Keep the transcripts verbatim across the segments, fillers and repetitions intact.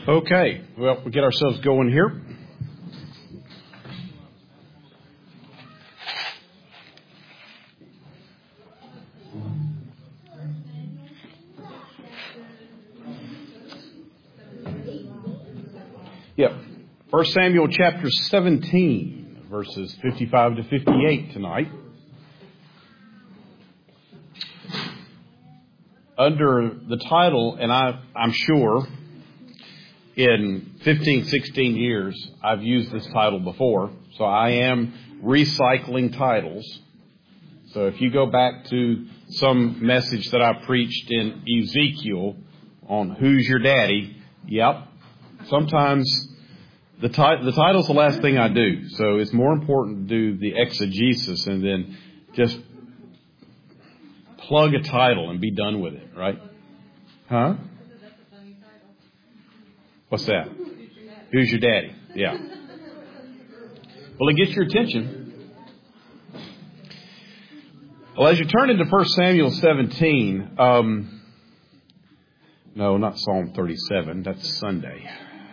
Okay, well, we'll get ourselves going here. Yep, First Samuel chapter seventeen, verses fifty-five to fifty-eight tonight. Under the title, and I, I'm sure in fifteen, sixteen years, I've used this title before, so I am recycling titles. So if you go back to some message that I preached in Ezekiel on Who's Your Daddy, yep, sometimes the, ti- the title's the last thing I do. So it's more important to do the exegesis and then just plug a title and be done with it, right? Huh? What's that? Who's your daddy? Yeah. Well, it gets your attention. Well, as you turn into First Samuel seventeen, um, no, not Psalm thirty-seven. That's Sunday.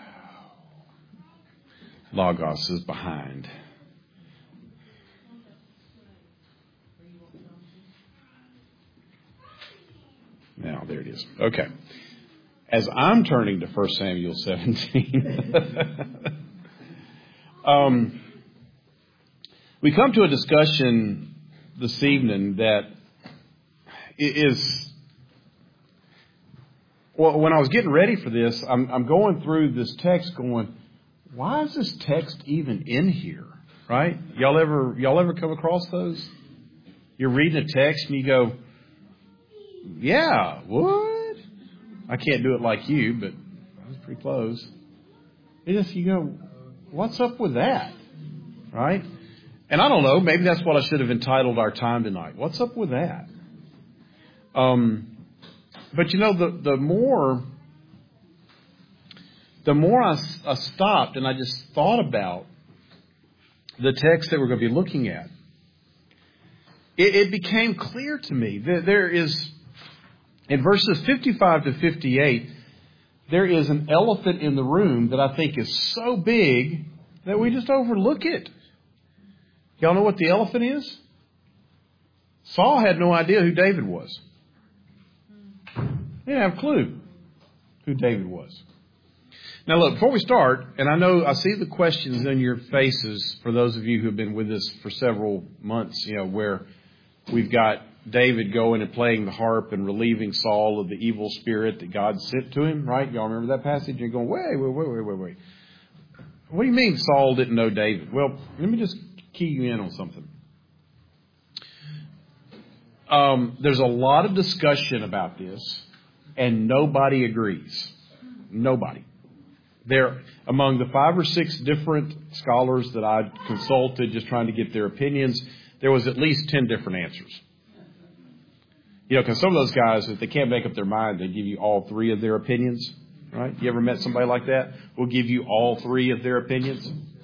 Logos is behind. Now, there it is. Okay. As I'm turning to First Samuel seventeen, um, we come to a discussion this evening that is, well, when I was getting ready for this, I'm, I'm going through this text going, why is this text even in here? Right? Y'all ever, y'all ever come across those? You're reading a text and you go, yeah, what? I can't do it like you, but I was pretty close. It just, you go, what's up with that? Right? And I don't know, maybe that's what I should have entitled our time tonight. What's up with that? Um, but you know, the, the more, the more I, I stopped and I just thought about the text that we're going to be looking at, it, it became clear to me that there is, in verses fifty-five to fifty-eight, there is an elephant in the room that I think is so big that we just overlook it. Y'all know what the elephant is? Saul had no idea who David was. He didn't have a clue who David was. Now look, before we start, and I know I see the questions in your faces for those of you who have been with us for several months, you know, where we've got David going and playing the harp and relieving Saul of the evil spirit that God sent to him, right? Y'all remember that passage? You're going, wait, wait, wait, wait, wait, wait. What do you mean Saul didn't know David? Well, let me just key you in on something. Um, there's a lot of discussion about this, and nobody agrees. Nobody. There, among the five or six different scholars that I consulted, just trying to get their opinions, there was at least ten different answers. You know, because some of those guys, if they can't make up their mind, they give you all three of their opinions, right? You ever met somebody like that? We'll give you all three of their opinions.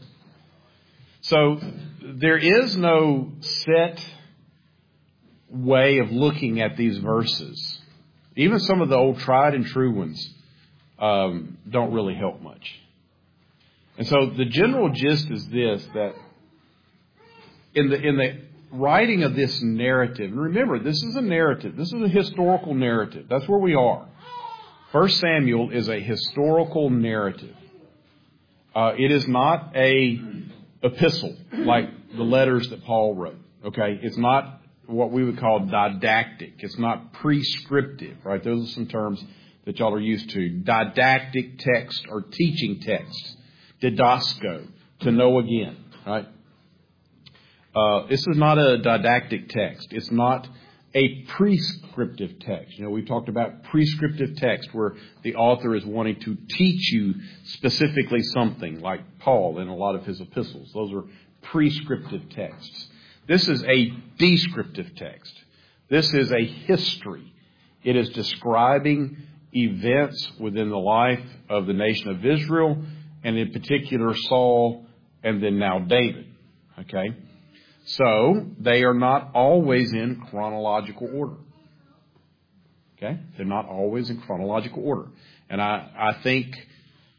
So there is no set way of looking at these verses. Even some of the old tried and true ones um, don't really help much. And so the general gist is this, that in the in the writing of this narrative, and remember, this is a narrative. This is a historical narrative. That's where we are. First Samuel is a historical narrative. Uh, it is not a epistle like the letters that Paul wrote. Okay, it's not what we would call didactic. It's not prescriptive. Right? Those are some terms that y'all are used to. Didactic text or teaching text. Didasko, to know again. Right? Uh, this is not a didactic text. It's not a prescriptive text. You know, we've talked about prescriptive text where the author is wanting to teach you specifically something, like Paul in a lot of his epistles. Those are prescriptive texts. This is a descriptive text. This is a history. It is describing events within the life of the nation of Israel, and in particular Saul and then now David. Okay? So, they are not always in chronological order. Okay? They're not always in chronological order. And I, I think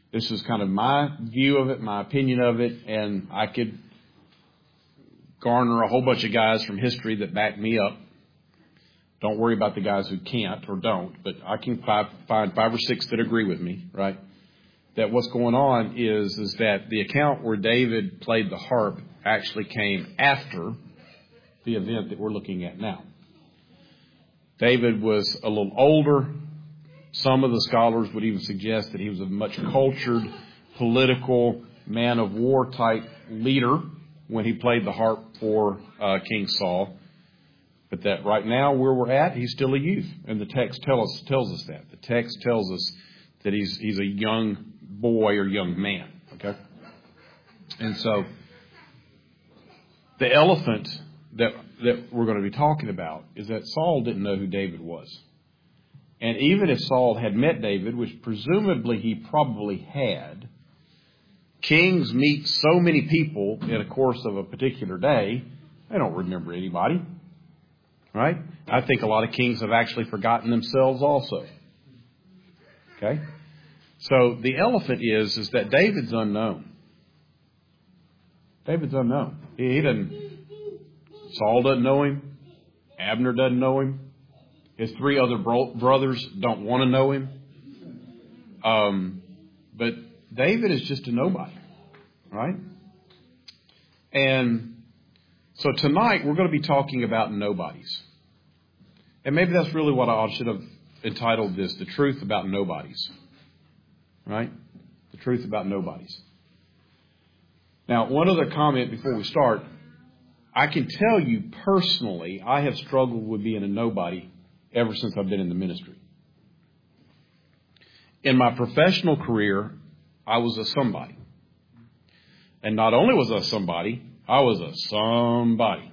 This is kind of my view of it, my opinion of it, and I could garner a whole bunch of guys from history that back me up. Don't worry about the guys who can't or don't, but I can find five or six that agree with me, right? That what's going on is, is that the account where David played the harp actually came after the event that we're looking at now. David was a little older. Some of the scholars would even suggest that he was a much cultured, political, man of war type leader when he played the harp for uh, King Saul. But that right now where we're at, he's still a youth. And the text tell us, tells us that. The text tells us that he's he's a young boy or young man. Okay? And so the elephant that that we're going to be talking about is that Saul didn't know who David was. And even if Saul had met David, which presumably he probably had, kings meet so many people in a course of a particular day, they don't remember anybody. Right? I think a lot of kings have actually forgotten themselves also. Okay? So the elephant is, is that David's unknown. David's unknown. He, he doesn't, Saul doesn't know him. Abner doesn't know him. His three other bro- brothers don't want to know him. Um, but David is just a nobody. Right? And so tonight we're going to be talking about nobodies. And maybe that's really what I should have entitled this, The Truth About Nobodies. Right? The Truth About Nobodies. Now, one other comment before we start. I can tell you personally, I have struggled with being a nobody ever since I've been in the ministry. In my professional career, I was a somebody. And not only was I somebody, I was a somebody.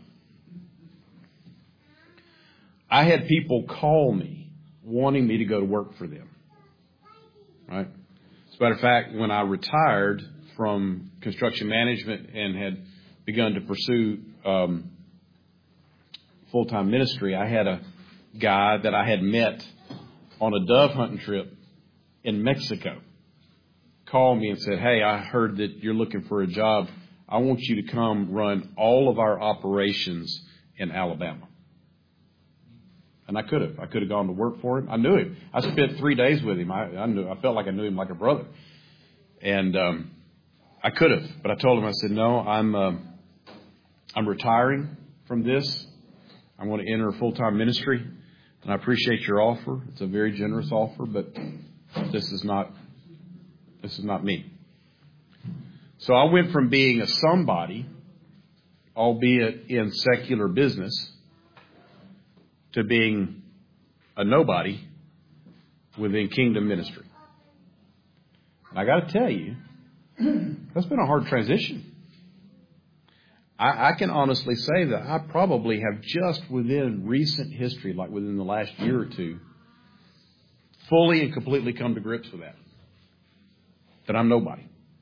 I had people call me wanting me to go to work for them. Right? As a matter of fact, when I retired from construction management and had begun to pursue um, full-time ministry, I had a guy that I had met on a dove hunting trip in Mexico call me and said, "Hey, I heard that you're looking for a job. I want you to come run all of our operations in Alabama." And I could have. I could have gone to work for him. I knew him. I spent three days with him. I, I knew. I felt like I knew him like a brother. And um, I could have, but I told him. I said, "No, I'm uh, I'm retiring from this. I'm going to enter a full-time ministry, and I appreciate your offer. It's a very generous offer, but this is not this is not me." So I went from being a somebody, albeit in secular business, to being a nobody within kingdom ministry. And I got to tell you, that's been a hard transition. I, I can honestly say that I probably have just within recent history, like within the last year or two, fully and completely come to grips with that. That I'm nobody.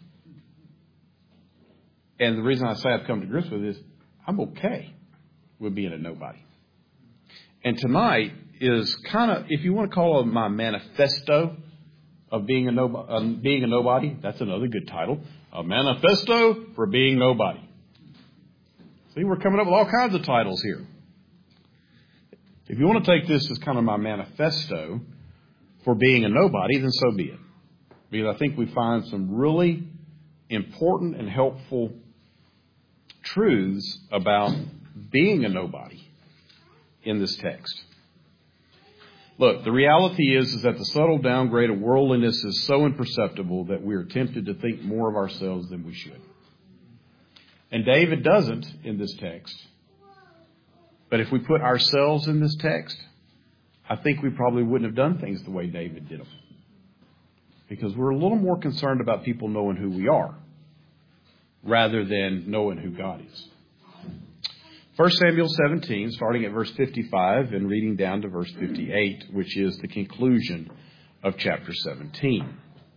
And the reason I say I've come to grips with it is I'm okay with being a nobody. And tonight is kind of, if you want to call it my manifesto of being a, no, um, being a nobody, that's another good title. A manifesto for being nobody. See, we're coming up with all kinds of titles here. If you want to take this as kind of my manifesto for being a nobody, then so be it. Because I think we find some really important and helpful truths about being a nobody in this text. Look, the reality is, is that the subtle downgrade of worldliness is so imperceptible that we are tempted to think more of ourselves than we should. And David doesn't in this text. But if we put ourselves in this text, I think we probably wouldn't have done things the way David did them. Because we're a little more concerned about people knowing who we are rather than knowing who God is. First Samuel seventeen, starting at verse fifty-five and reading down to verse fifty-eight, which is the conclusion of chapter seventeen.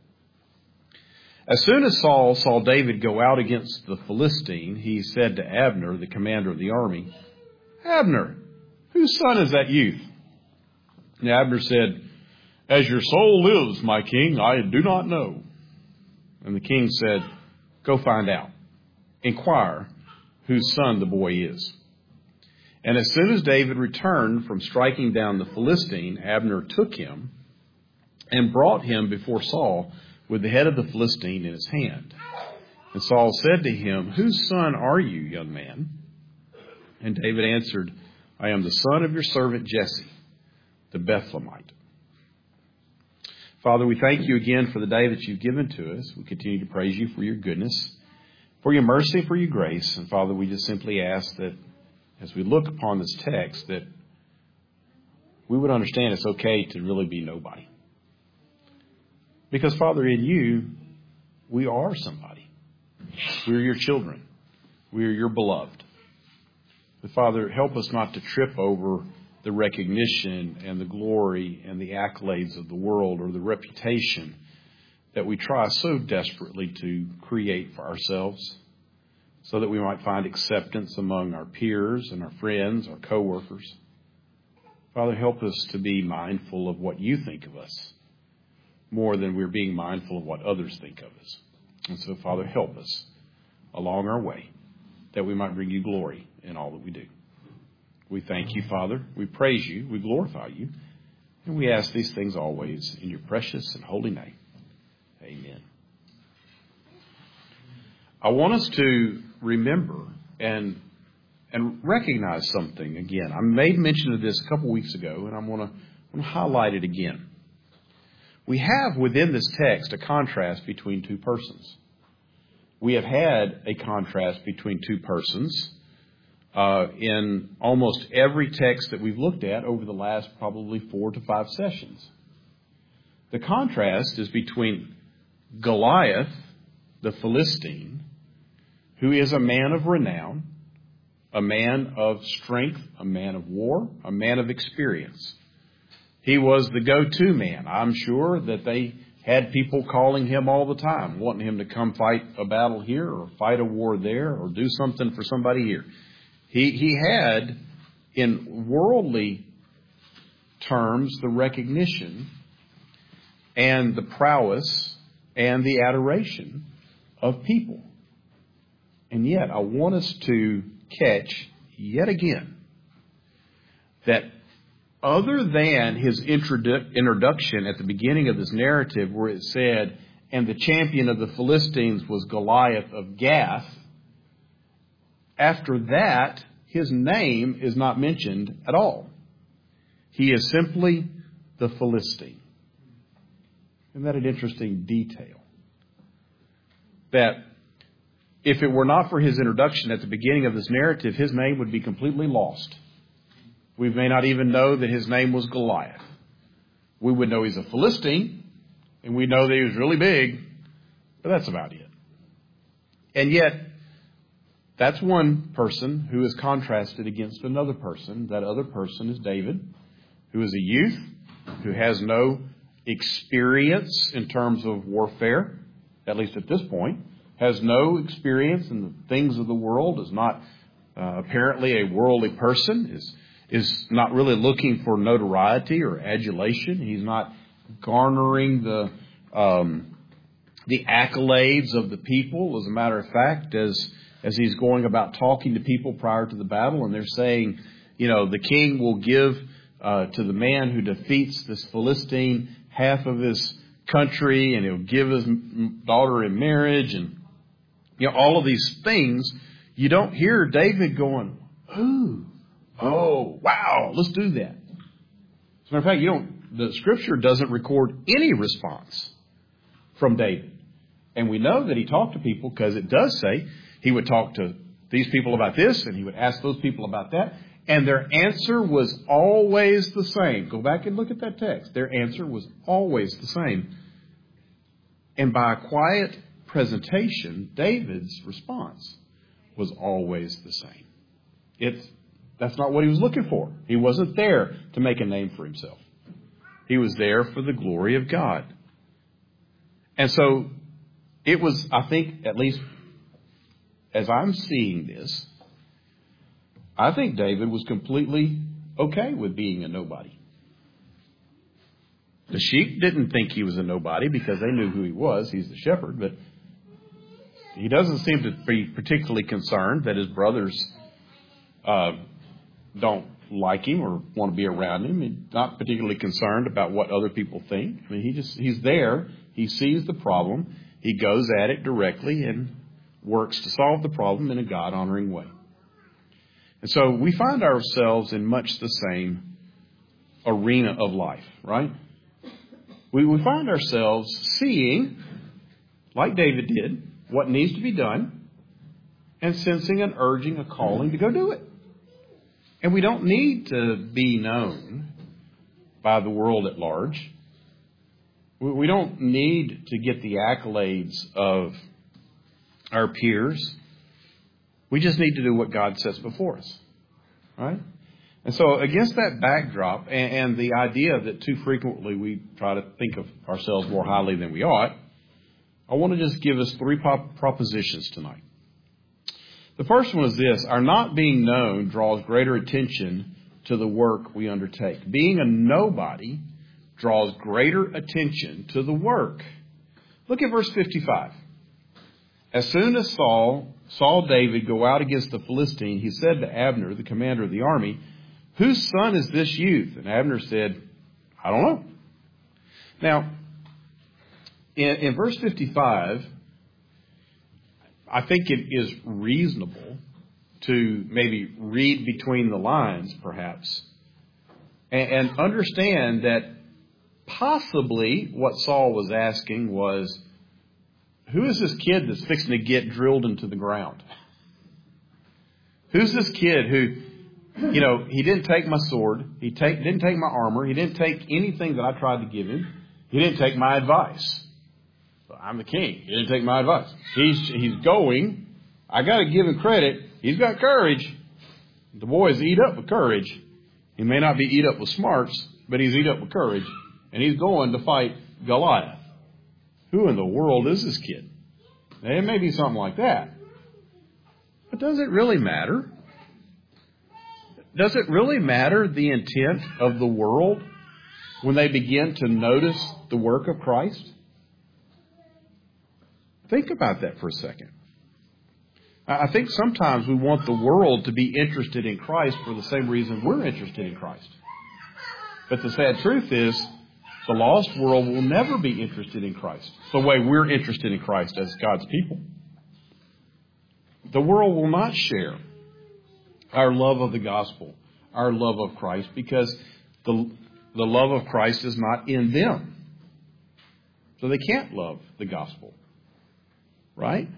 As soon as Saul saw David go out against the Philistine, he said to Abner, the commander of the army, "Abner, whose son is that youth?" And Abner said, "As your soul lives, my king, I do not know." And the king said, go find out. Inquire whose son the boy is. And as soon as David returned from striking down the Philistine, Abner took him and brought him before Saul with the head of the Philistine in his hand. And Saul said to him, whose son are you, young man? And David answered, I am the son of your servant Jesse, the Bethlehemite. Father, we thank you again for the day that you've given to us. We continue to praise you for your goodness, for your mercy, for your grace. And Father, we just simply ask that as we look upon this text, that we would understand it's okay to really be nobody. Because, Father, in you, we are somebody. We're your children. We are your beloved. But, Father, help us not to trip over the recognition and the glory and the accolades of the world or the reputation that we try so desperately to create for ourselves, so that we might find acceptance among our peers and our friends, our coworkers. Father, help us to be mindful of what you think of us more than we're being mindful of what others think of us. And so, Father, help us along our way that we might bring you glory in all that we do. We thank you, Father. We praise you. We glorify you. And we ask these things always in your precious and holy name. Amen. I want us to remember and and recognize something again. I made mention of this a couple weeks ago, and I want to, want to highlight it again. We have within this text a contrast between two persons. We have had a contrast between two persons uh, in almost every text that we've looked at over the last probably four to five sessions. The contrast is between Goliath, the Philistine, who is a man of renown, a man of strength, a man of war, a man of experience. He was the go-to man. I'm sure that they had people calling him all the time, wanting him to come fight a battle here or fight a war there or do something for somebody here. He, he had, in worldly terms, the recognition and the prowess and the adoration of people. And yet, I want us to catch, yet again, that other than his introdu- introduction at the beginning of this narrative where it said, and the champion of the Philistines was Goliath of Gath, after that, his name is not mentioned at all. He is simply the Philistine. Isn't that an interesting detail? That if it were not for his introduction at the beginning of this narrative, his name would be completely lost. We may not even know that his name was Goliath. We would know he's a Philistine, and we know that he was really big, but that's about it. And yet, that's one person who is contrasted against another person. That other person is David, who is a youth, who has no experience in terms of warfare, at least at this point, has no experience in the things of the world, is not uh, apparently a worldly person, is is not really looking for notoriety or adulation. He's not garnering the um, the accolades of the people. As a matter of fact, as as he's going about talking to people prior to the battle, and they're saying, you know, the king will give uh, to the man who defeats this Philistine half of his country, and he'll give his daughter in marriage, and you know, all of these things. You don't hear David going, ooh, oh, wow, let's do that. As a matter of fact, you don't, the scripture doesn't record any response from David. And we know that he talked to people because it does say he would talk to these people about this and he would ask those people about that. And their answer was always the same. Go back and look at that text. Their answer was always the same. And by a quiet presentation, David's response was always the same. It's That's not what he was looking for. He wasn't there to make a name for himself. He was there for the glory of God. And so it was, I think, at least as I'm seeing this, I think David was completely okay with being a nobody. The sheep didn't think he was a nobody because they knew who he was. He's the shepherd. But He doesn't seem to be particularly concerned that his brothers uh, don't like him or want to be around him. He's not particularly concerned about what other people think. I mean, he just he's there. He sees the problem. He goes at it directly and works to solve the problem in a God-honoring way. And so we find ourselves in much the same arena of life, right? We, we find ourselves seeing, like David did, what needs to be done and sensing an urging, a calling to go do it. And we don't need to be known by the world at large. We don't need to get the accolades of our peers. We just need to do what God sets before us, right? And so against that backdrop and, and the idea that too frequently we try to think of ourselves more highly than we ought, I want to just give us three prop- propositions tonight. The first one is this: our not being known draws greater attention to the work we undertake. Being a nobody draws greater attention to the work. Look at verse fifty-five. As soon as Saul saw David go out against the Philistine, he said to Abner, the commander of the army, "Whose son is this youth?" And Abner said, "I don't know." Now, in, in verse fifty-five, I think it is reasonable to maybe read between the lines, perhaps, and, and understand that possibly what Saul was asking was, who is this kid that's fixing to get drilled into the ground? Who's this kid who, you know, he didn't take my sword, he take, didn't take my armor, he didn't take anything that I tried to give him, he didn't take my advice. I'm the king. He didn't take my advice. He's he's going. I got to give him credit. He's got courage. The boys eat up with courage. He may not be eat up with smarts, but he's eat up with courage. And he's going to fight Goliath. Who in the world is this kid? It may be something like that. But does it really matter? Does it really matter the intent of the world when they begin to notice the work of Christ? Think about that for a second. I think sometimes we want the world to be interested in Christ for the same reason we're interested in Christ. But the sad truth is, the lost world will never be interested in Christ the way we're interested in Christ as God's people. The world will not share our love of the gospel, our love of Christ, because the, the love of Christ is not in them. So they can't love the gospel. Right?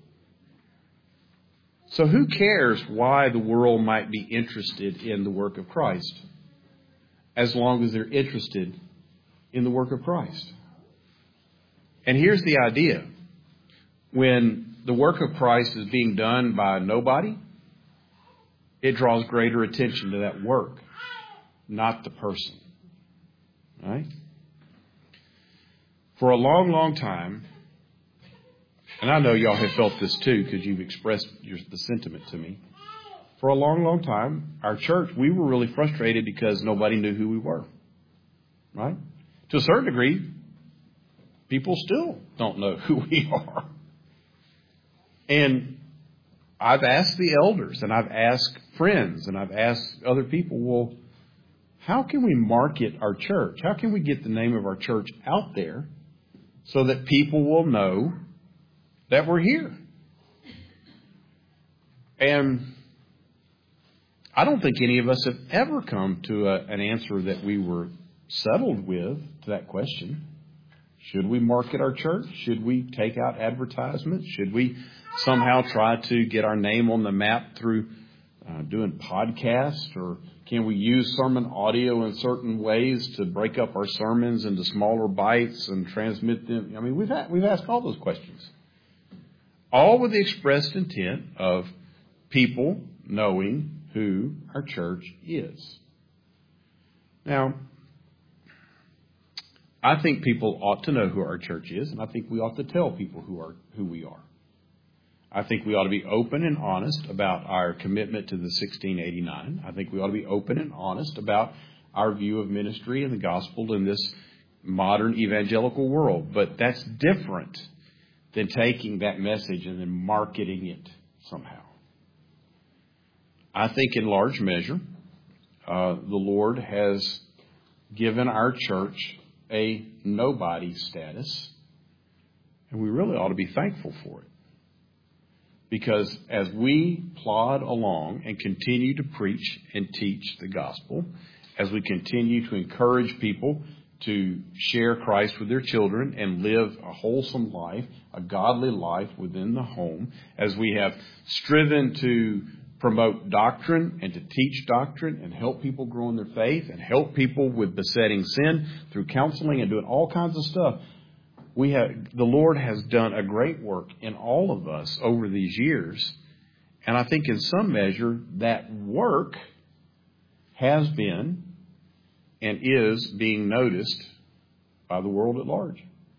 So who cares why the world might be interested in the work of Christ, as long as they're interested in the work of Christ? And here's the idea. When the work of Christ is being done by nobody, it draws greater attention to that work, not the person. Right? For a long, long time, and I know y'all have felt this too because you've expressed your, the sentiment to me. For a long, long time, our church, we were really frustrated because nobody knew who we were. Right? To a certain degree, people still don't know who we are. And I've asked the elders and I've asked friends and I've asked other people, well, how can we market our church? How can we get the name of our church out there so that people will know that we're here? And I don't think any of us have ever come to a, an answer that we were settled with to that question. Should we market our church? Should we take out advertisements? Should we somehow try to get our name on the map through uh, doing podcasts? Or can we use sermon audio in certain ways to break up our sermons into smaller bites and transmit them? I mean, we've had, we've asked all those questions. All with the expressed intent of people knowing who our church is. Now, I think people ought to know who our church is, and I think we ought to tell people who are who we are. I think we ought to be open and honest about our commitment to the sixteen eighty-nine. I think we ought to be open and honest about our view of ministry and the gospel in this modern evangelical world. But that's different than taking that message and then marketing it somehow. I think in large measure, uh, the Lord has given our church a nobody status, and we really ought to be thankful for it. Because as we plod along and continue to preach and teach the gospel, as we continue to encourage people to share Christ with their children and live a wholesome life, a godly life within the home, as we have striven to promote doctrine and to teach doctrine and help people grow in their faith and help people with besetting sin through counseling and doing all kinds of stuff, we have the Lord has done a great work in all of us over these years. And I think in some measure that work has been and is being noticed by the world at large.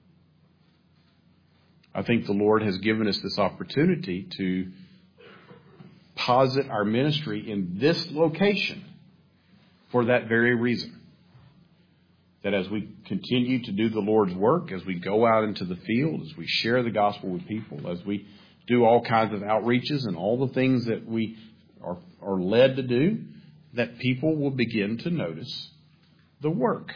I think the Lord has given us this opportunity to posit our ministry in this location for that very reason. That as we continue to do the Lord's work, as we go out into the field, as we share the gospel with people, as we do all kinds of outreaches and all the things that we are, are led to do, that people will begin to notice the work,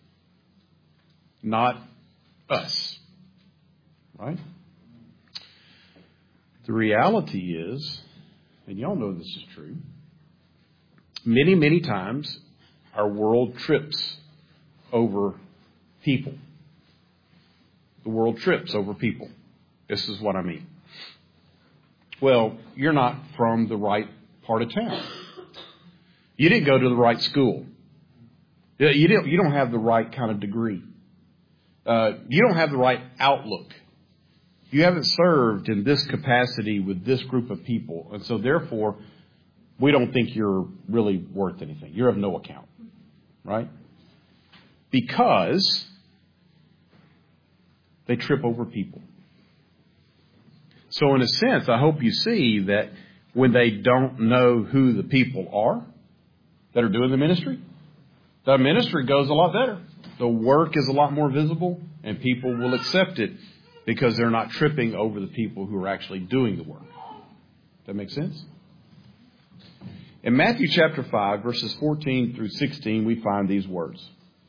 not us. Right? The reality is, and y'all know this is true, many, many times our world trips over people. The world trips over people. This is what I mean. Well, you're not from the right part of town. You didn't go to the right school. You don't, you don't have the right kind of degree. Uh, you don't have the right outlook. You haven't served in this capacity with this group of people. And so therefore, we don't think you're really worth anything. You're of no account. Right? Because they trip over people. So in a sense, I hope you see that when they don't know who the people are that are doing the ministry, the ministry goes a lot better. The work is a lot more visible, and people will accept it because they're not tripping over the people who are actually doing the work. Does that make sense? In Matthew chapter five, verses fourteen through sixteen, we find these words.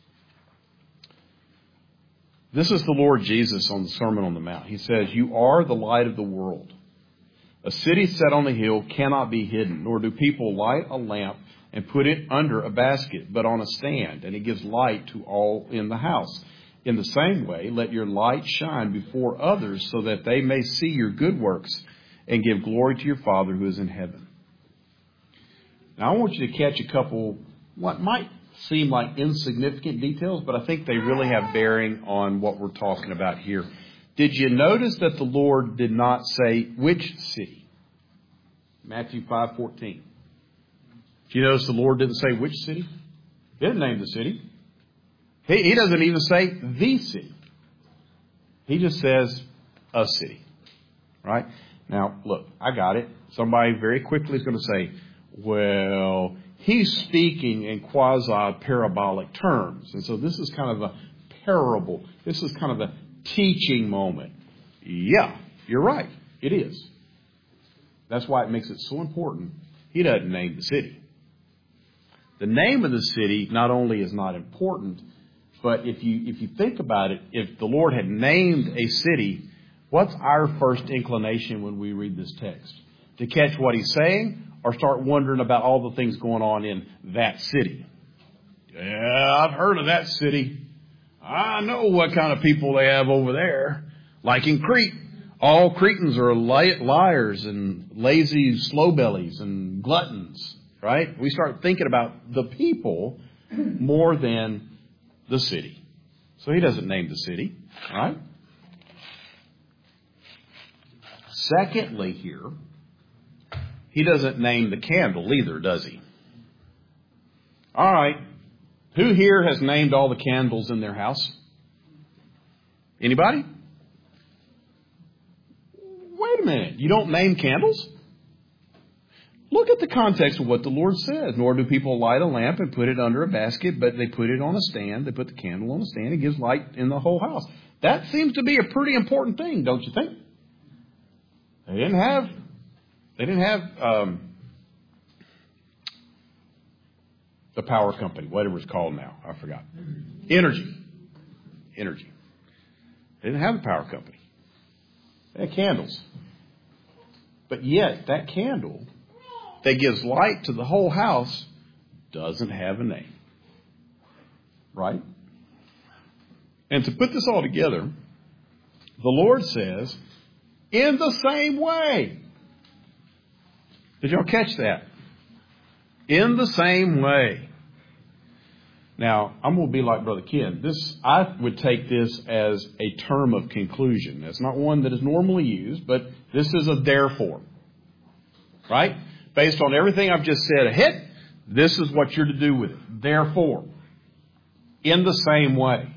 This is the Lord Jesus on the Sermon on the Mount. He says, "You are the light of the world. A city set on a hill cannot be hidden, nor do people light a lamp and put it under a basket, but on a stand, and it gives light to all in the house. In the same way, let your light shine before others so that they may see your good works and give glory to your Father who is in heaven." Now, I want you to catch a couple, what might seem like insignificant details, but I think they really have bearing on what we're talking about here. Did you notice that the Lord did not say which city? Matthew five fourteen. Did you notice the Lord didn't say which city? He didn't name the city. He, he doesn't even say the city. He just says a city. Right? Now, look, I got it. Somebody very quickly is going to say, well, he's speaking in quasi-parabolic terms. And so this is kind of a parable. This is kind of a teaching moment. Yeah, you're right. It is. That's why it makes it so important. He doesn't name the city. The name of the city not only is not important, but if you if you think about it, if the Lord had named a city, what's our first inclination when we read this text? To catch what he's saying or start wondering about all the things going on in that city? Yeah, I've heard of that city. I know what kind of people they have over there. Like in Crete, all Cretans are li- liars and lazy slowbellies and gluttons. Right? We start thinking about the people more than the city. So he doesn't name the city. Right? Secondly here, he doesn't name the candle either, does he? All right. Who here has named all the candles in their house? Anybody? Wait a minute. You don't name candles? Look at the context of what the Lord says. Nor do people light a lamp and put it under a basket, but they put it on a stand. They put the candle on a stand. It gives light in the whole house. That seems to be a pretty important thing, don't you think? They didn't have, they didn't have um, the power company, whatever it's called now. I forgot. Energy. Energy. They didn't have a power company. They had candles. But yet, that candle that gives light to the whole house doesn't have a name. Right? And to put this all together, the Lord says, in the same way. Did y'all catch that? In the same way. Now, I'm going to be like Brother Ken. This, I would take this as a term of conclusion. It's not one that is normally used, but this is a therefore. Right? Based on everything I've just said ahead, this is what you're to do with it. Therefore. In the same way.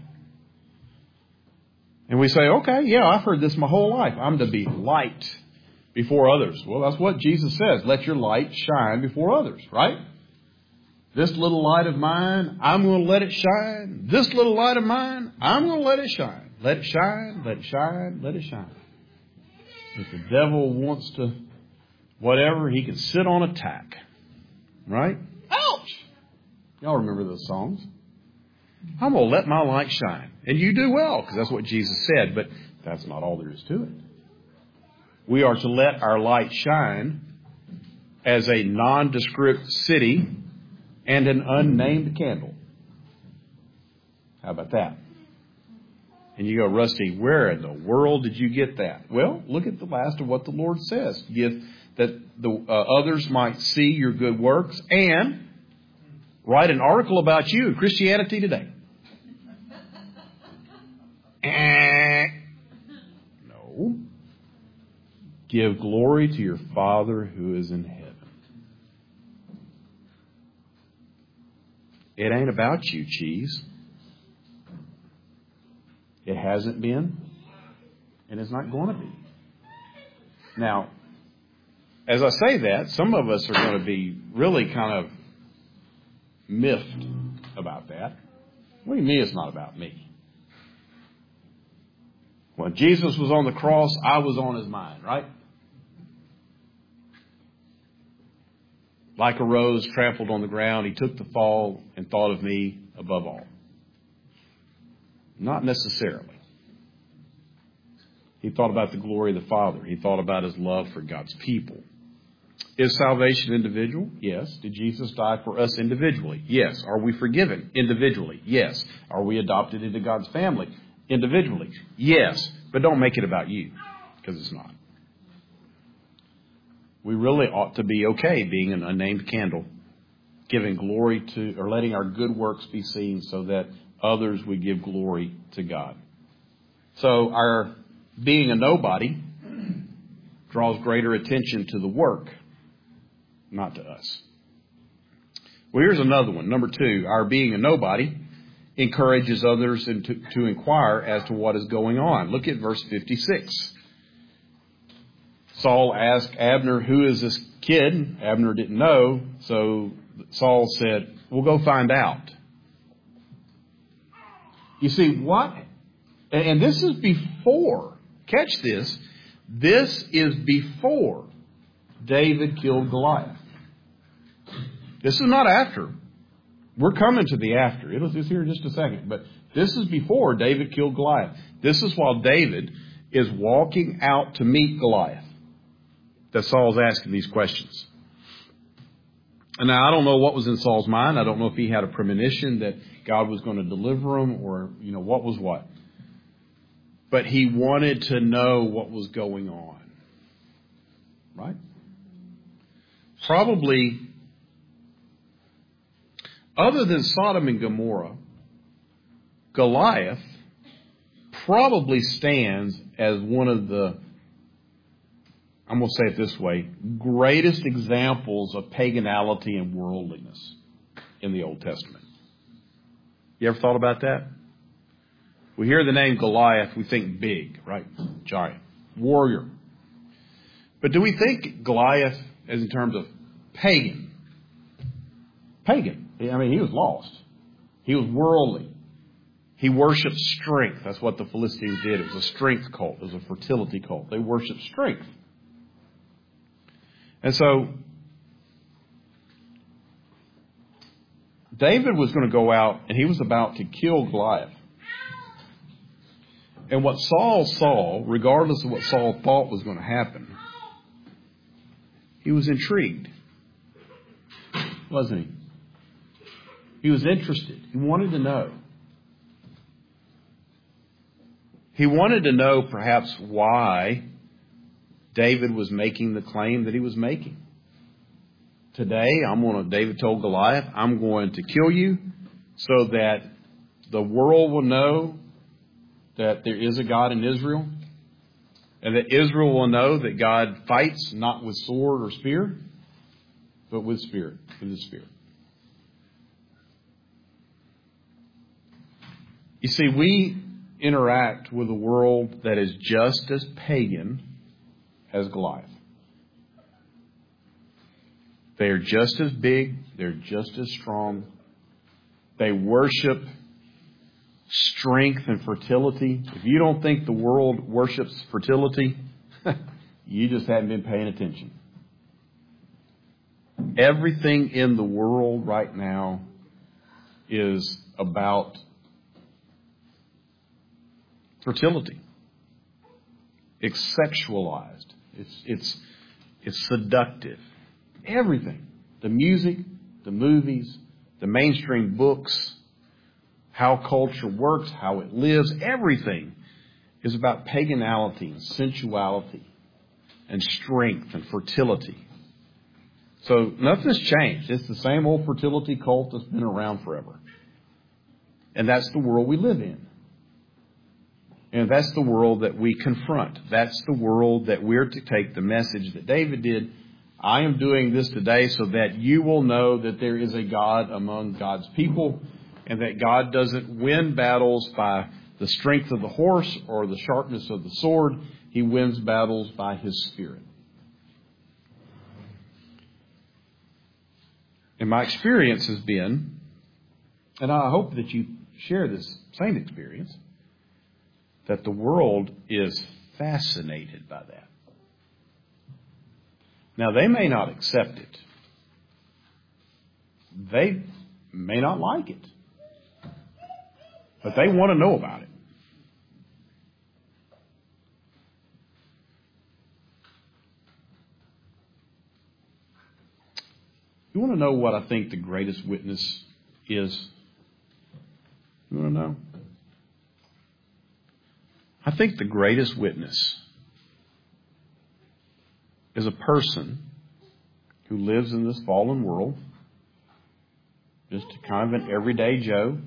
And we say, okay, yeah, I've heard this my whole life. I'm to be light before others. Well, that's what Jesus says. Let your light shine before others, right? This little light of mine, I'm going to let it shine. This little light of mine, I'm going to let it shine. Let it shine, let it shine, let it shine. If the devil wants to whatever, he can sit on a tack, right? Ouch! Y'all remember those songs? I'm going to let my light shine. And you do well, because that's what Jesus said, but that's not all there is to it. We are to let our light shine as a nondescript city and an unnamed candle. How about that? And you go, Rusty, where in the world did you get that? Well, look at the last of what the Lord says. Give that the uh, others might see your good works and write an article about you in Christianity Today. No. Give glory to your Father who is in heaven. It ain't about you, cheese. It hasn't been, and it's not going to be. Now, as I say that, some of us are going to be really kind of miffed about that. What do you mean it's not about me? When Jesus was on the cross, I was on his mind, right? Like a rose trampled on the ground, he took the fall and thought of me above all. Not necessarily. He thought about the glory of the Father. He thought about his love for God's people. Is salvation individual? Yes. Did Jesus die for us individually? Yes. Are we forgiven individually? Yes. Are we adopted into God's family individually? Yes. But don't make it about you, because it's not. We really ought to be okay being an unnamed candle, giving glory to, or letting our good works be seen so that others would give glory to God. So our being a nobody draws greater attention to the work, not to us. Well, here's another one. Number two, our being a nobody encourages others to, to inquire as to what is going on. Look at verse fifty-six. Saul asked Abner, who is this kid? Abner didn't know, so Saul said, we'll go find out. You see, what? And this is before, catch this, this is before David killed Goliath. This is not after. We're coming to the after. It'll just here in just a second. But this is before David killed Goliath. This is while David is walking out to meet Goliath that Saul's asking these questions. And now I don't know what was in Saul's mind. I don't know if he had a premonition that God was going to deliver him or, you know, what was what. But he wanted to know what was going on. Right? Probably, other than Sodom and Gomorrah, Goliath probably stands as one of the, I'm going to say it this way, greatest examples of paganality and worldliness in the Old Testament. You ever thought about that? We hear the name Goliath, we think big, right? Giant, warrior. But do we think Goliath as in terms of pagan? Pagan. I mean, he was lost. He was worldly. He worshipped strength. That's what the Philistines did. It was a strength cult. It was a fertility cult. They worshipped strength. And so David was going to go out and he was about to kill Goliath. And what Saul saw, regardless of what Saul thought was going to happen, he was intrigued, wasn't he? He was interested. He wanted to know. He wanted to know perhaps why David was making the claim that he was making. Today, I'm going to, David told Goliath, I'm going to kill you so that the world will know that there is a God in Israel, and that Israel will know that God fights not with sword or spear, but with spirit, with the Spirit. You see, we interact with a world that is just as pagan as Goliath. They are just as big. They're just as strong. They worship strength and fertility. If you don't think the world worships fertility, you just haven't been paying attention. Everything in the world right now is about fertility. It's sexualized. It's it's it's seductive. Everything. The music, the movies, the mainstream books, how culture works, how it lives, everything is about paganality and sensuality and strength and fertility. So nothing's changed. It's the same old fertility cult that's been around forever. And that's the world we live in. And that's the world that we confront. That's the world that we're to take the message that David did. I am doing this today so that you will know that there is a God among God's people, and that God doesn't win battles by the strength of the horse or the sharpness of the sword. He wins battles by His Spirit. And my experience has been, and I hope that you share this same experience, that the world is fascinated by that. Now, they may not accept it. They may not like it. But they want to know about it. You want to know what I think the greatest witness is? You want to know? I think the greatest witness is a person who lives in this fallen world, just kind of an everyday Joe.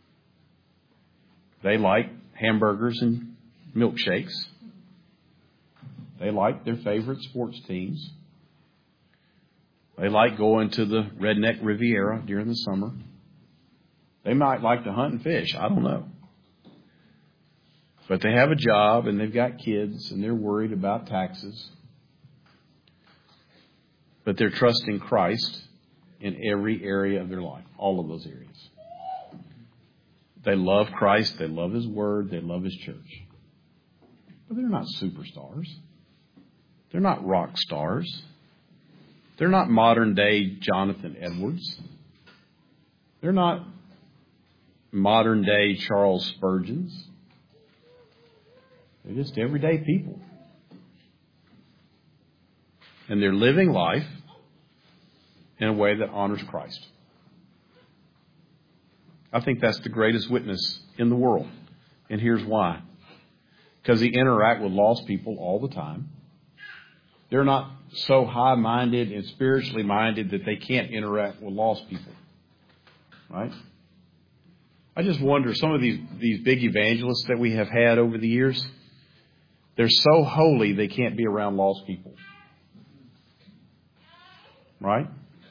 They like hamburgers and milkshakes. They like their favorite sports teams. They like going to the redneck Riviera during the summer. They might like to hunt and fish. I don't know. But they have a job and they've got kids and they're worried about taxes. But they're trusting Christ in every area of their life, all of those areas. They love Christ. They love His Word. They love His church. But they're not superstars. They're not rock stars. They're not modern day Jonathan Edwards. They're not modern day Charles Spurgeons. They're just everyday people. And they're living life in a way that honors Christ. I think that's the greatest witness in the world. And here's why. Because they interact with lost people all the time. They're not so high-minded and spiritually minded that they can't interact with lost people. Right? I just wonder, some of these, these big evangelists that we have had over the years, they're so holy they can't be around lost people. Right?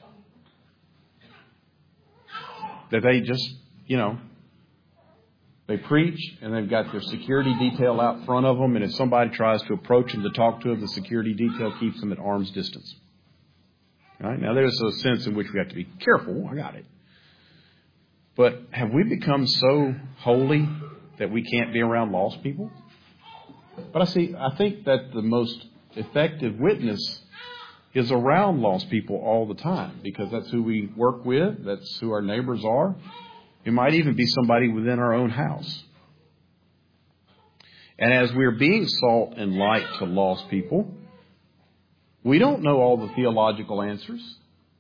That they just, you know, they preach and they've got their security detail out front of them, and if somebody tries to approach them to talk to them, the security detail keeps them at arm's distance. All right? Now, there's a sense in which we have to be careful. I got it. But have we become so holy that we can't be around lost people? But I see, I think that the most effective witness is around lost people all the time, because that's who we work with, that's who our neighbors are. It might even be somebody within our own house. And as we're being salt and light to lost people, we don't know all the theological answers.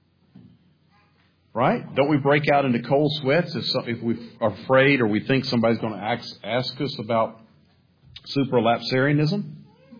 Right? Don't we break out into cold sweats if, some, if we are afraid or we think somebody's going to ask, ask us about supralapsarianism?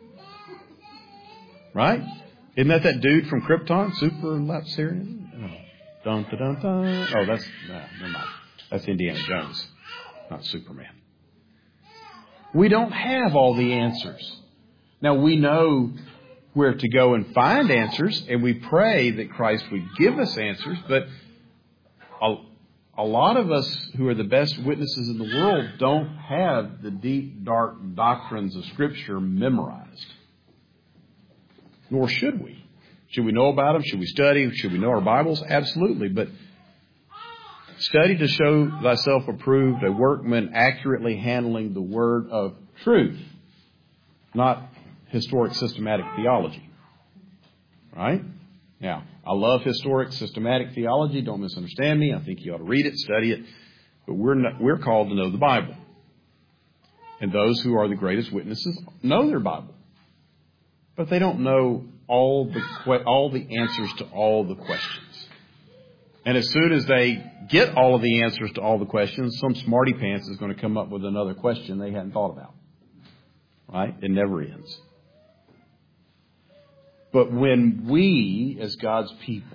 Right? Isn't that that dude from Krypton? Supralapsarianism? Oh. Dun, dun, dun, dun. Oh, that's, no, never mind. That's Indiana Jones, not Superman. We don't have all the answers. Now, we know where to go and find answers, and we pray that Christ would give us answers, but a, a lot of us who are the best witnesses in the world don't have the deep, dark doctrines of Scripture memorized. Nor should we. Should we know about them? Should we study? Should we know our Bibles? Absolutely. But study to show thyself approved, a workman accurately handling the word of truth, not historic systematic theology. Right? Now, I love historic systematic theology. Don't misunderstand me. I think you ought to read it, study it. But we're not, we're called to know the Bible. And those who are the greatest witnesses know their Bible. But they don't know all the all the answers to all the questions. And as soon as they get all of the answers to all the questions, some smarty pants is going to come up with another question they hadn't thought about. Right? It never ends. But when we, as God's people,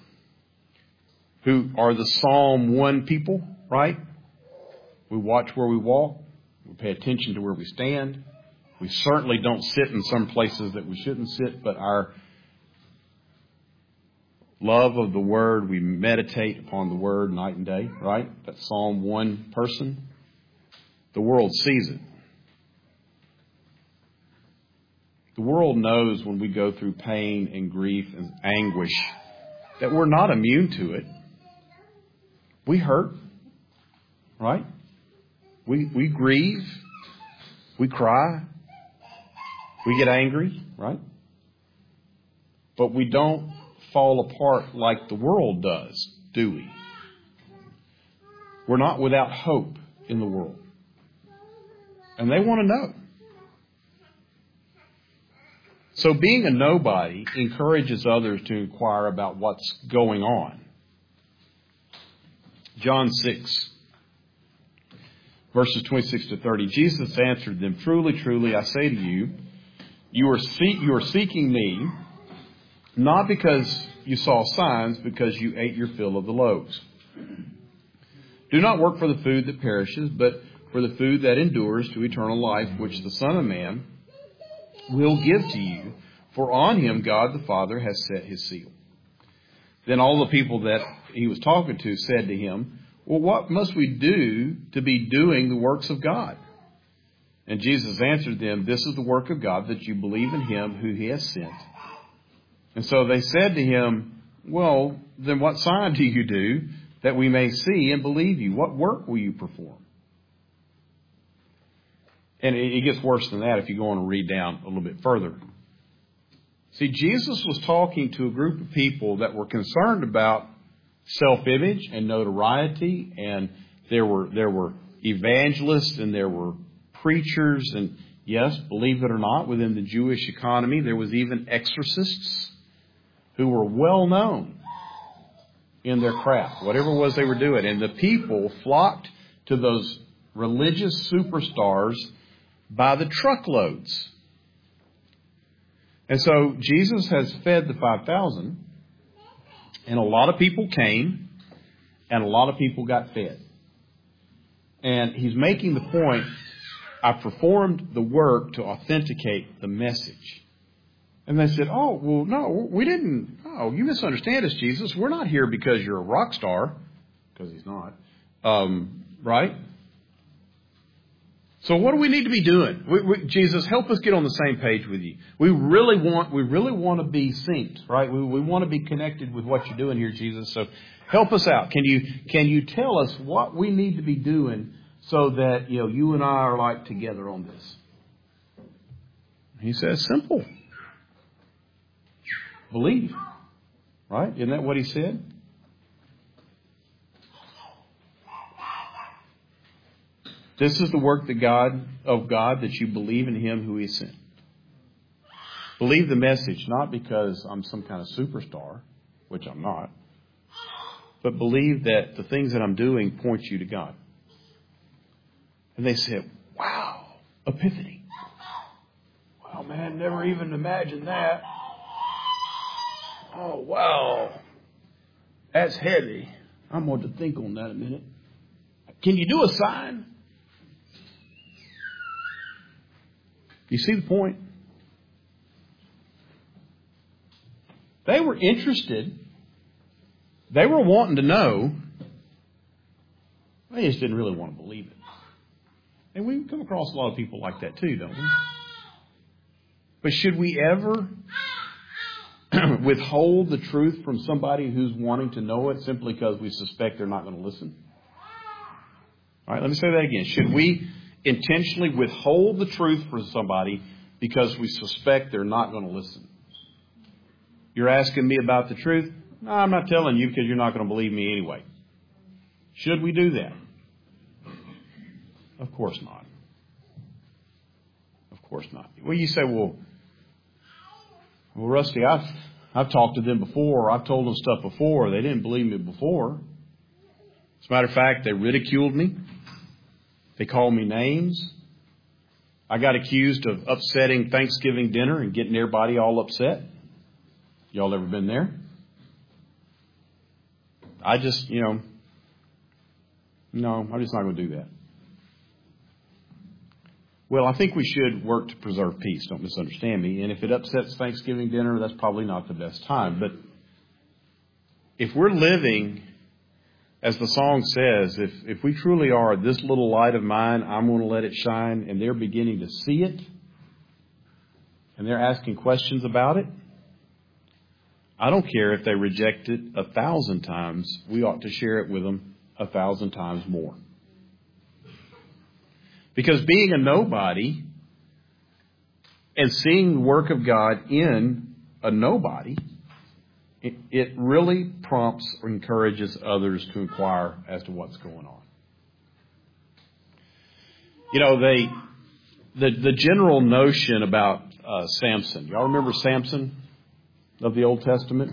who are the Psalm one people, right? We watch where we walk. We pay attention to where we stand. We certainly don't sit in some places that we shouldn't sit, but our love of the Word, we meditate upon the Word night and day, right? That Psalm one person. The world sees it. The world knows when we go through pain and grief and anguish that we're not immune to it. We hurt, right? We we grieve. We cry. We get angry, right? But we don't fall apart like the world does, do we? We're not without hope in the world. And they want to know. So being a nobody encourages others to inquire about what's going on. John six, verses twenty-six to thirty. Jesus answered them, "Truly, truly, I say to you, you are, see- you are seeking me, not because you saw signs, because you ate your fill of the loaves. Do not work for the food that perishes, but for the food that endures to eternal life, which the Son of Man will give to you, for on him God the Father has set his seal." Then all the people that he was talking to said to him, "Well, what must we do to be doing the works of God?" And Jesus answered them, "This is the work of God, that you believe in him who he has sent." And so they said to him, "Well, then what sign do you do that we may see and believe you? What work will you perform?" And it gets worse than that if you go on and read down a little bit further. See, Jesus was talking to a group of people that were concerned about self-image and notoriety, and there were there were evangelists and there were preachers, and yes, believe it or not, within the Jewish economy, there was even exorcists who were well known in their craft, whatever it was they were doing. And the people flocked to those religious superstars by the truckloads. And so Jesus has fed the five thousand, and a lot of people came, and a lot of people got fed. And he's making the point, I performed the work to authenticate the message. And they said, "Oh, well, no, we didn't. Oh, you misunderstand us, Jesus. We're not here because you're a rock star," because he's not, um, right? So what do we need to be doing? We, we, Jesus, help us get on the same page with you. We really want, we really want to be synced, right? We, we want to be connected with what you're doing here, Jesus. So help us out. Can you, can you tell us what we need to be doing so that, you know, you and I are like together on this? He says, simple. Believe. Right? Isn't that what he said? This is the work that God of God, that you believe in him who he sent. Believe the message, not because I'm some kind of superstar, which I'm not, but believe that the things that I'm doing point you to God. And they said, wow, epiphany. Wow, man, never even imagined that. Oh, wow. That's heavy. I'm going to think on that a minute. Can you do a sign? You see the point? They were interested. They were wanting to know. They just didn't really want to believe it. And we come across a lot of people like that too, don't we? But should we ever withhold the truth from somebody who's wanting to know it simply because we suspect they're not going to listen? All right, let me say that again. Should we intentionally withhold the truth from somebody because we suspect they're not going to listen? You're asking me about the truth? No, I'm not telling you because you're not going to believe me anyway. Should we do that? Of course not. Of course not. Well, you say, well, well, Rusty, I've, I've talked to them before. I've told them stuff before. They didn't believe me before. As a matter of fact, they ridiculed me. They called me names. I got accused of upsetting Thanksgiving dinner and getting everybody all upset. Y'all ever been there? I just, you know, no, I'm just not going to do that. Well, I think we should work to preserve peace. Don't misunderstand me. And if it upsets Thanksgiving dinner, that's probably not the best time. But if we're living, as the song says, if, if we truly are, this little light of mine, I'm going to let it shine, and they're beginning to see it, and they're asking questions about it, I don't care if they reject it a thousand times. We ought to share it with them a thousand times more. Because being a nobody and seeing the work of God in a nobody, it, it really prompts or encourages others to inquire as to what's going on. You know, they the the general notion about uh, Samson. Y'all remember Samson of the Old Testament?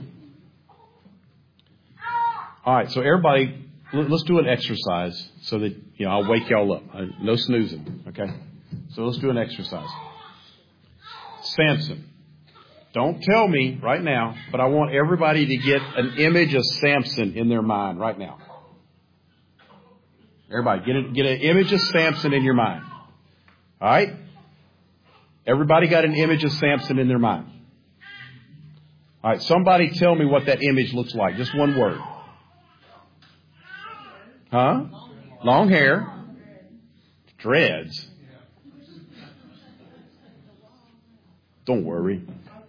All right, so everybody, let's do an exercise so that, you know, I'll wake y'all up. No snoozing, okay? So let's do an exercise. Samson. Don't tell me right now, but I want everybody to get an image of Samson in their mind right now. Everybody, get, a, get an image of Samson in your mind. All right? Everybody got an image of Samson in their mind. All right, somebody tell me what that image looks like. Just one word. Huh? Long hair. Dreads. Don't worry.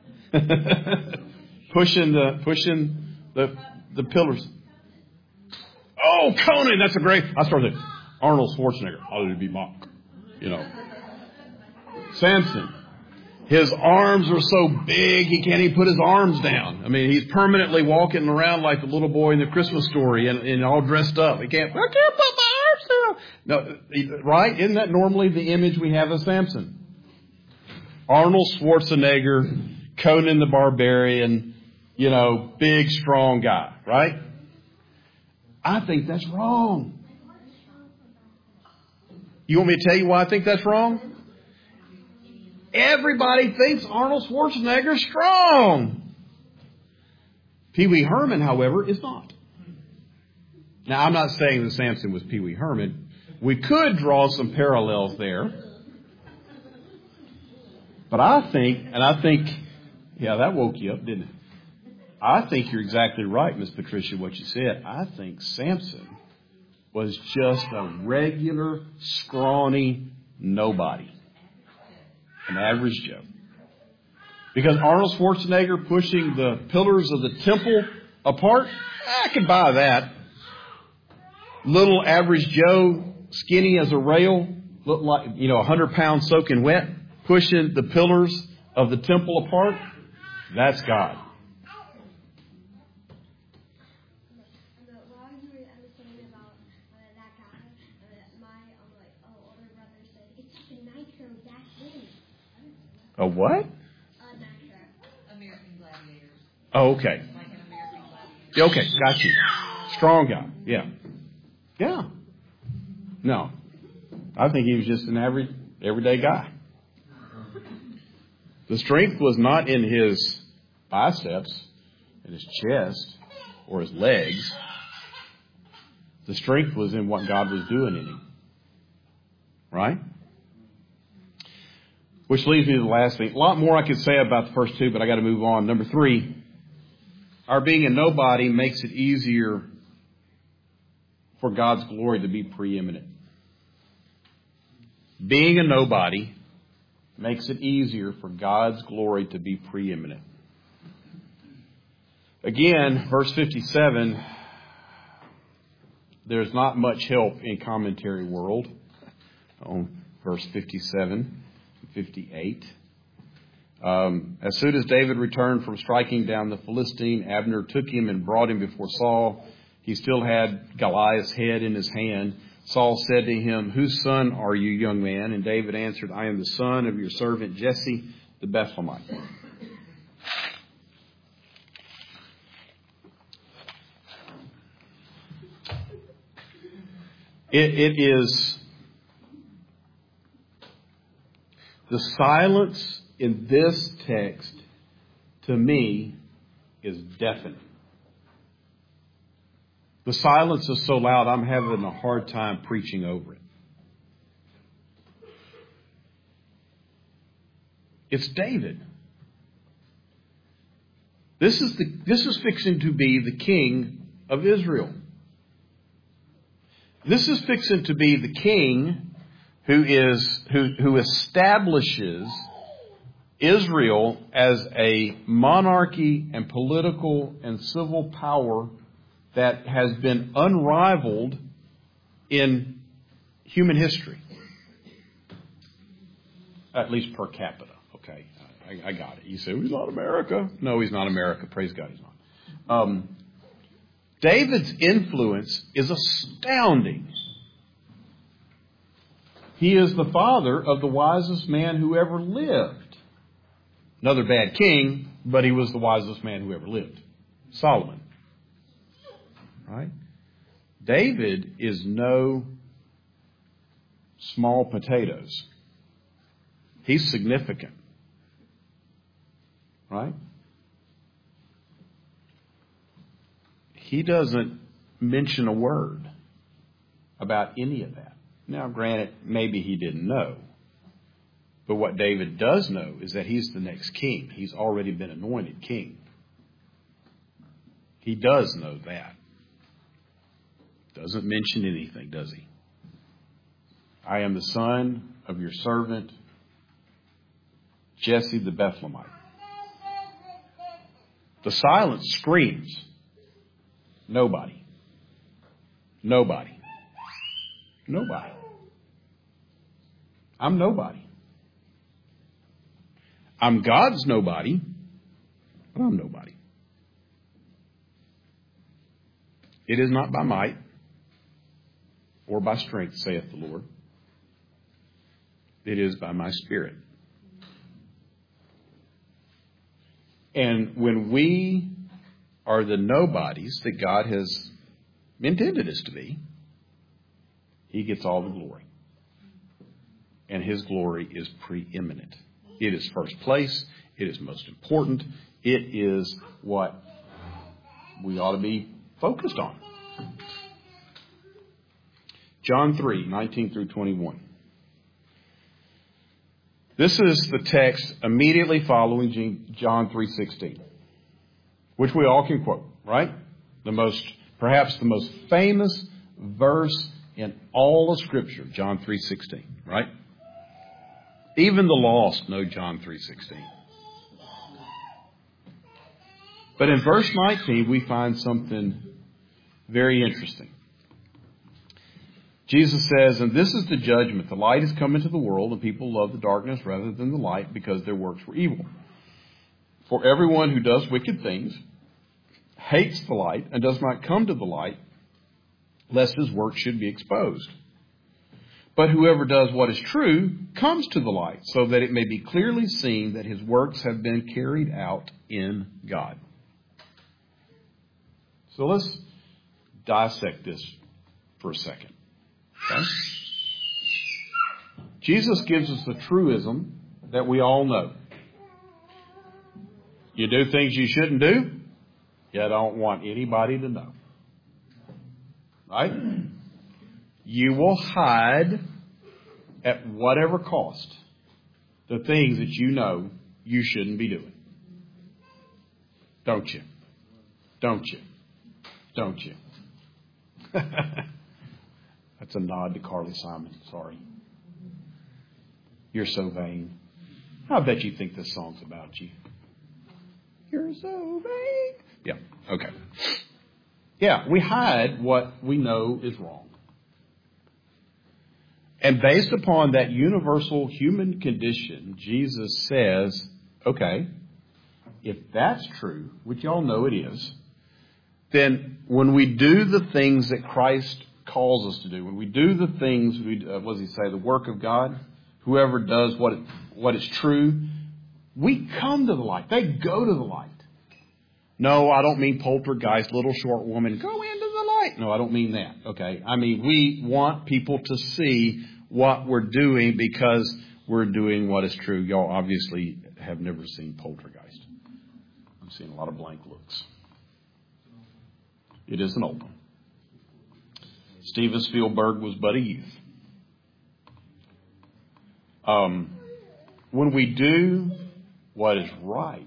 pushing the pushing the the pillars. Oh, Conan, that's a great. I started Arnold Schwarzenegger. How did it be mocked? You know. Samson. His arms are so big he can't even put his arms down. I mean, he's permanently walking around like the little boy in the Christmas story and, and all dressed up. He can't. I can't put my arms down. No, right? Isn't that normally the image we have of Samson? Arnold Schwarzenegger, Conan the Barbarian, you know, big, strong guy, right? I think that's wrong. You want me to tell you why I think that's wrong? Everybody thinks Arnold Schwarzenegger's strong. Pee Wee Herman, however, is not. Now, I'm not saying that Samson was Pee Wee Herman. We could draw some parallels there. But I think, and I think, yeah, that woke you up, didn't it? I think you're exactly right, Miss Patricia, what you said. I think Samson was just a regular, scrawny Nobody. An average Joe. Because Arnold Schwarzenegger pushing the pillars of the temple apart, I could buy that. Little average Joe, skinny as a rail, look like, you know, a hundred pounds soaking wet, pushing the pillars of the temple apart. That's God. A what? American Gladiators. Oh, okay. Like an American Gladiator. Okay, got you. Strong guy. Yeah. Yeah. No. I think he was just an average, everyday guy. The strength was not in his biceps, in his chest, or his legs. The strength was in what God was doing in him. Right? Which leads me to the last thing. A lot more I could say about the first two, but I got to move on. Number three, our being a nobody makes it easier for God's glory to be preeminent. Being a nobody makes it easier for God's glory to be preeminent. Again, verse fifty-seven, there's not much help in commentary world on verse fifty-seven. fifty-eight. Um, as soon as David returned from striking down the Philistine, Abner took him and brought him before Saul. He still had Goliath's head in his hand. Saul said to him, "Whose son are you, young man?" And David answered, "I am the son of your servant Jesse the Bethlehemite." It, it is the silence in this text, to me, is deafening. The silence is so loud, I'm having a hard time preaching over it. It's David. This is the, this is fixing to be the king of Israel. This is fixing to be the king who is who, who establishes Israel as a monarchy and political and civil power that has been unrivaled in human history. At least per capita. Okay, I, I got it. You say, he's not America. No, he's not America. Praise God, he's not. Um, David's influence is astounding. He is the father of the wisest man who ever lived. Another bad king, but he was the wisest man who ever lived. Solomon. Right? David is no small potatoes. He's significant. Right? He doesn't mention a word about any of that. Now, granted, maybe he didn't know. But what David does know is that he's the next king. He's already been anointed king. He does know that. Doesn't mention anything, does he? I am the son of your servant, Jesse the Bethlehemite. The silence screams, nobody. Nobody. Nobody. I'm nobody. I'm God's nobody, but I'm nobody. It is not by might or by strength, saith the Lord. It is by my Spirit. And when we are the nobodies that God has intended us to be, He gets all the glory. And His glory is preeminent. It is first place. It is most important. It is what we ought to be focused on. John three, nineteen through twenty-one. This is the text immediately following John three sixteen, which we all can quote, right? The most, perhaps the most famous verse in all of Scripture, John three sixteen, right? Even the lost know John three sixteen. But in verse nineteen, we find something very interesting. Jesus says, and this is the judgment. The light has come into the world, and people love the darkness rather than the light because their works were evil. For everyone who does wicked things hates the light and does not come to the light, lest his work should be exposed. But whoever does what is true comes to the light, so that it may be clearly seen that his works have been carried out in God. So let's dissect this for a second. Okay? Jesus gives us the truism that we all know. You do things you shouldn't do, you don't want anybody to know. Right? You will hide at whatever cost the things that you know you shouldn't be doing. Don't you? Don't you? Don't you? That's a nod to Carly Simon. Sorry. You're so vain. I bet you think this song's about you. You're so vain. Yeah, okay. Yeah, we hide what we know is wrong. And based upon that universal human condition, Jesus says, okay, if that's true, which y'all know it is, then when we do the things that Christ calls us to do, when we do the things, we, uh, what does he say, the work of God, whoever does what, it, what is true, we come to the light. They go to the light. No, I don't mean poltergeist, little short woman, go into the light. No, I don't mean that. Okay. I mean, we want people to see what we're doing because we're doing what is true. Y'all obviously have never seen Poltergeist. I've seen a lot of blank looks. It is an old one. Steven Spielberg was but a youth. Um, when we do what is right,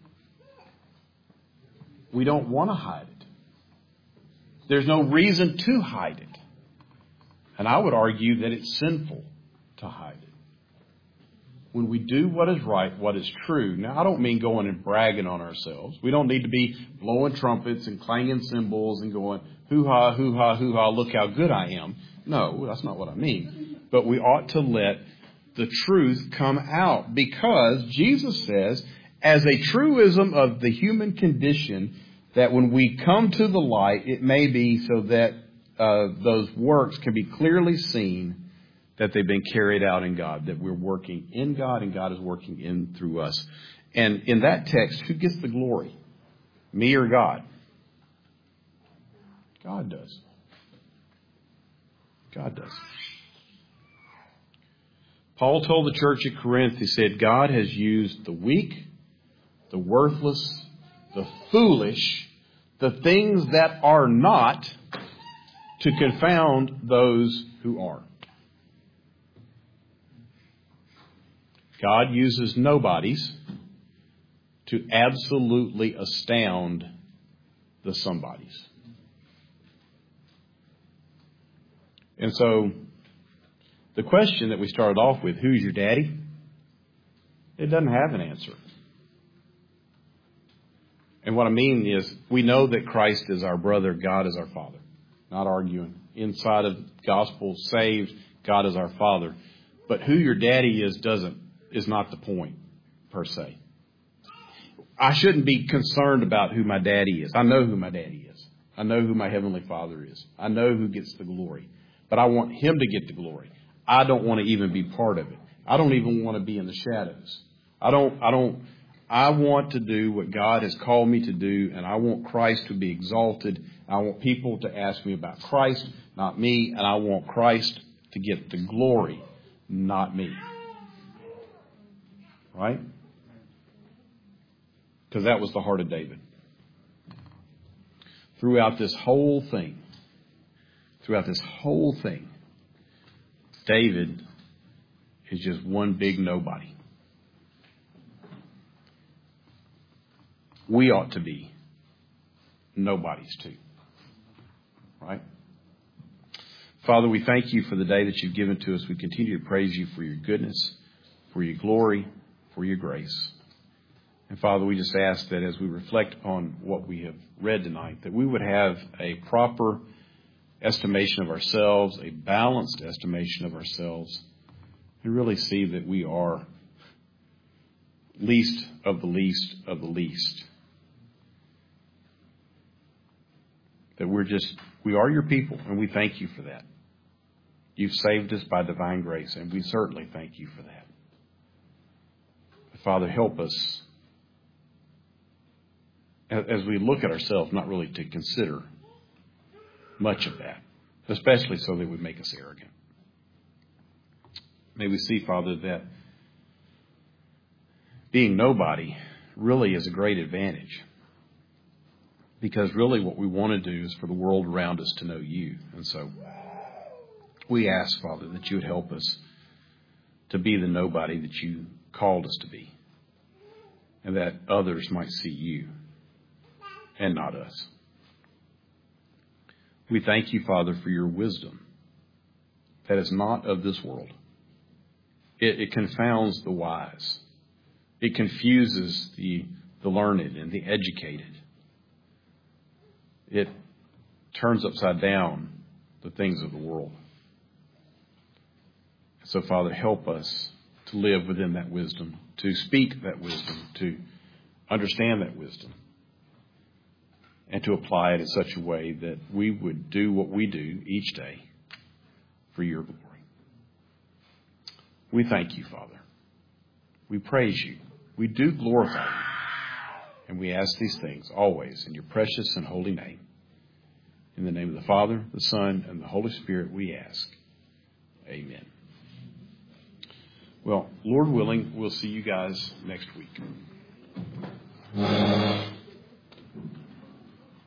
we don't want to hide it. There's no reason to hide it. And I would argue that it's sinful to hide it. When we do what is right, what is true. Now, I don't mean going and bragging on ourselves. We don't need to be blowing trumpets and clanging cymbals and going, hoo-ha, hoo-ha, hoo-ha, look how good I am. No, that's not what I mean. But we ought to let the truth come out because Jesus says, as a truism of the human condition, that when we come to the light, it may be so that uh, those works can be clearly seen that they've been carried out in God, that we're working in God and God is working in through us. And in that text, who gets the glory? Me or God? God does. God does. Paul told the church at Corinth, he said, God has used the weak, the worthless, the foolish, the things that are not, to confound those who are. God uses nobodies to absolutely astound the somebodies. And so, the question that we started off with, who's your daddy? It doesn't have an answer. And what I mean is, we know that Christ is our brother, God is our Father. Not arguing. Inside of gospel, saved, God is our Father. But who your daddy is doesn't, is not the point, per se. I shouldn't be concerned about who my daddy is. I know who my daddy is. I know who my Heavenly Father is. I know who gets the glory. But I want Him to get the glory. I don't want to even be part of it. I don't even want to be in the shadows. I don't, I don't, I want to do what God has called me to do, and I want Christ to be exalted. I want people to ask me about Christ, not me, and I want Christ to get the glory, not me. Right? Because that was the heart of David. Throughout this whole thing, throughout this whole thing, David is just one big nobody. We ought to be nobodies too. Right? Father, we thank you for the day that you've given to us. We continue to praise you for your goodness. for your glory, for your grace. And Father, we just ask that as we reflect upon what we have read tonight, that we would have a proper estimation of ourselves, a balanced estimation of ourselves, and really see that we are least of the least of the least. That we're just, we are your people, and we thank you for that. You've saved us by divine grace, and we certainly thank you for that. But Father, help us as we look at ourselves, not really to consider much of that, especially so that it would make us arrogant. May we see, Father, that being nobody really is a great advantage, because really what we want to do is for the world around us to know you. And so we ask, Father, that you would help us to be the nobody that you called us to be, and that others might see you and not us. We thank you, Father, for your wisdom that is not of this world. It, it confounds the wise. It confuses the, the learned and the educated. It turns upside down the things of the world. So, Father, help us to live within that wisdom, to speak that wisdom, to understand that wisdom, and to apply it in such a way that we would do what we do each day for your glory. We thank you, Father. We praise you. We do glorify you. And we ask these things always in your precious and holy name. In the name of the Father, the Son, and the Holy Spirit, we ask. Amen. Well, Lord willing, we'll see you guys next week.